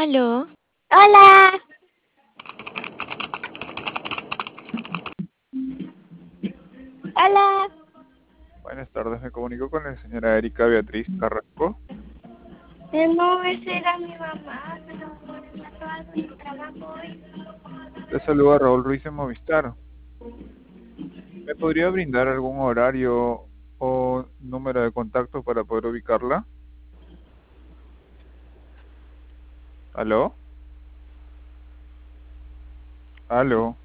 Aló, Hola. Hola. Buenas tardes, me comunico con la señora Erika Beatriz Carrasco. No, esa era mi mamá, pero me pasó algo en el trabajo hoy. Le saluda Raúl Ruiz de Movistar. ¿Me podría brindar algún horario o número de contacto para poder ubicarla? ¿Aló? ¿Aló?